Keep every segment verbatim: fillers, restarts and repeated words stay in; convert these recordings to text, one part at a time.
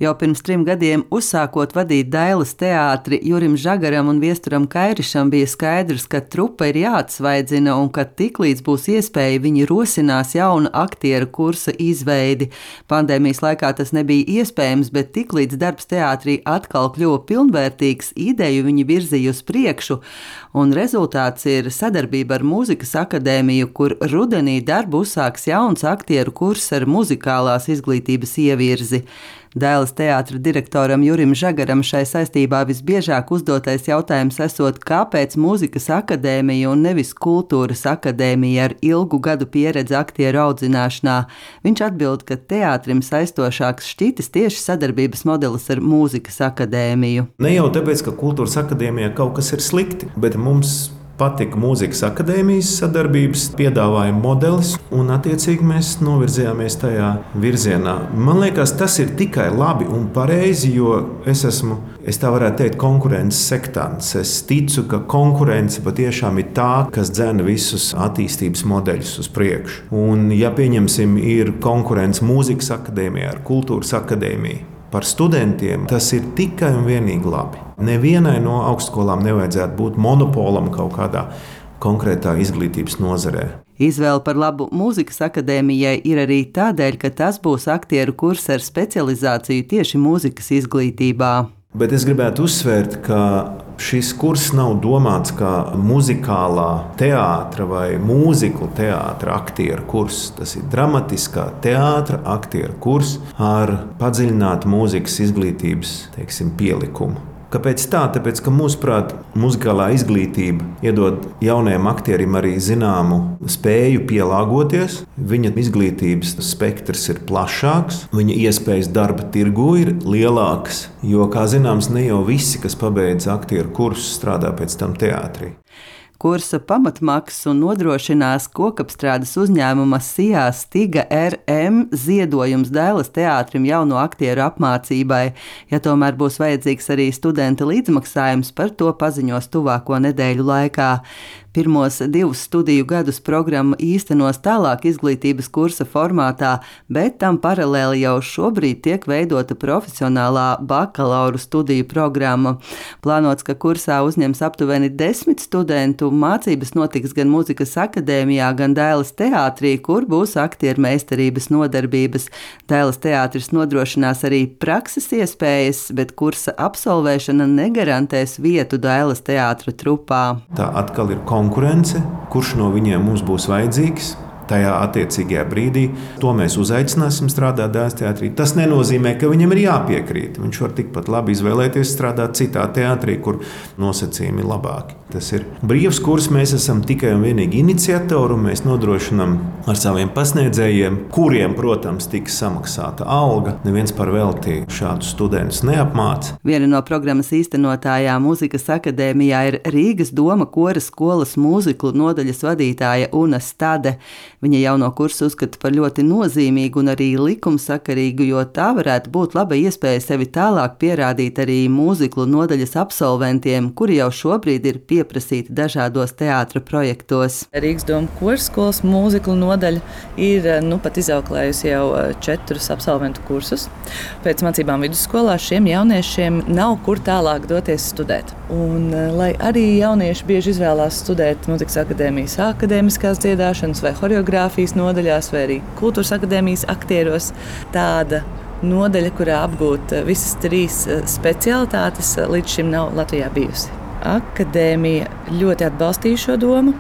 Jau pirms trim gadiem uzsākot vadīt Dailes teātri, Jurim Žagaram un Viesturam Kairišam bija skaidrs, ka trupa ir jāatsvaidzina un ka tiklīdz būs iespēja, viņi rosinās jaunu aktieru kursa izveidi. Pandēmijas laikā tas nebija iespējams, bet tiklīdz darbs teātrī atkal kļuva pilnvērtīgs, ideju viņi virzīja uz priekšu, un rezultāts ir sadarbība ar Mūzikas akadēmiju, kur rudenī darbu uzsāks jauns aktieru kurs ar muzikālās izglītības ievirzi. Dailes teātra direktoram Jurim Žagaram šai saistībā visbiežāk uzdotais jautājums esot, kāpēc Mūzikas akadēmija un nevis Kultūras akadēmija ar ilgu gadu pieredzi aktieru audzināšanā. Viņš atbild, ka teātrim saistošāks šķitis tieši sadarbības modelis ar Mūzikas akadēmiju. Ne jau tāpēc, ka Kultūras akadēmijā kaut kas ir slikti, bet mums patika Mūzikas akadēmijas sadarbības piedāvājuma modelis, un attiecīgi mēs novirzījāmies tajā virzienā. Man liekas, tas ir tikai labi un pareizi, jo es esmu, es tā varētu teikt, konkurences sektāns. Es ticu, ka konkurence patiešām ir tā, kas dzena visus attīstības modeļus uz priekšu. Un, ja pieņemsim, ir konkurence Mūzikas akadēmijā ar Kultūras akadēmiju, par studentiem tas ir tikai un vienīgi labi. Nevienai no augstskolām nevajadzētu būt monopolam kaut kādā konkrētā izglītības nozarē. Izvēle par labu Mūzikas akadēmijai ir arī tādēļ, ka tas būs aktieru kurs ar specializāciju tieši mūzikas izglītībā. Bet es gribētu uzsvērt, ka šis kurs nav domāts kā muzikālā teātra vai mūziklu teātra aktieru kurs. Tas ir dramatiskā teātra aktieru kurs ar padziļinātu mūzikas izglītības, teiksim, pielikumu. Kāpēc tā? Tāpēc, ka mūsuprāt, muzikālā izglītība iedod jaunajam aktierim arī zināmu spēju pielāgoties. Viņa izglītības spektrs ir plašāks, viņa iespējas darba tirgū ir lielākas, jo, kā zināms, ne jau visi, kas pabeidz aktieru kursus, strādā pēc tam teātrī. Kursa pamatmaksas un nodrošinās kokapstrādes uzņēmuma Sijā Stiga R M ziedojums Dailes teātrim jauno aktieru apmācībai. Ja tomēr būs vajadzīgs arī studenta līdzmaksājums, par to paziņos tuvāko nedēļu laikā. Pirmos divus studiju gadus programma īstenos tālāk izglītības kursa formātā, bet tam paralēli jau šobrīd tiek veidota profesionālā bakalaura studiju programma. Plānots, ka kursā uzņems aptuveni desmit studentu. Mācības notiks gan Mūzikas akadēmijā, gan Dailes teātrī, kur būs aktieru meistarības nodarbības. Dailes teātris nodrošinās arī prakses iespējas, bet kursa absolvēšana negarantēs vietu Dailes teātra trupā. Tā atkal ir konkurence, kurš no viņiem mums būs vajadzīgs tajā attiecīgajā brīdī. To mēs uzaicināsim strādāt Dailes teātrī. Tas nenozīmē, ka viņam ir jāpiekrīt. Viņš var tikpat labi izvēlēties strādāt citā teātrī, kur nosacījumi ir labāki. Tas ir brīvs kurs, mēs esam tikai un vienīgi iniciatori, un mēs nodrošinām ar saviem pasniedzējiem, kuriem, protams, tiks samaksāta alga. Neviens par velti šādus studentus neapmāca. Viena no programmas īstenotājām Mūzikas akadēmijā ir Rīgas Doma kora skolas mūziklu nodaļas vadītāja Una Stade. Viņa jauno kursu uzskata par ļoti nozīmīgu un arī likumsakarīgu, jo tā varētu būt laba iespēja sevi tālāk pierādīt arī mūziklu nodaļas absolventiem, kuri jau šobrīd ir pieprasīti dažādos teātra projektos. Rīgas Doma kora skolas mūziklu nodaļa ir nu pat izauklējusi jau četrus absolventu kursus. Pēc mācībām vidusskolā šiem jauniešiem nav kur tālāk doties studēt. Un, lai arī jaunieši bieži izvēlās studēt Mūzikas akadēmijas akadēmiskās dziedāšanas vai horeogrāfijas nodaļās vai arī Kultūras akadēmijas aktieros, tāda nodaļa, kurā apgūt visas trīs specialitātes, līdz šim nav Latvijā bijusi. Akadēmija ļoti atbalstīja šo domu,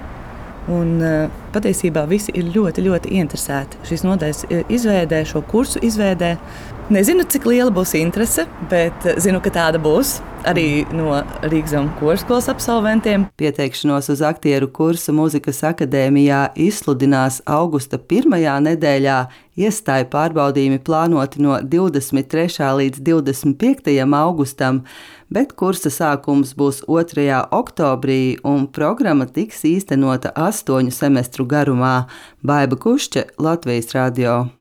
un patiesībā visi ir ļoti, ļoti interesēti šīs nodaļas izveidē, šo kursu izveidē. Nezinu, cik liela būs interese, bet zinu, ka tāda būs arī no Rīgas Doma kora skolas absolventiem. Pieteikšanos uz aktieru kursu Mūzikas akadēmijā izsludinās augusta pirmajā nedēļā. Iestāju pārbaudījumi plānoti no divdesmit trešā līdz divdesmit piektajam augustam, bet kursa sākums būs otrajā oktobrī un programma tiks īstenota astoņu semestru garumā. Baiba Kušķe, Latvijas radio.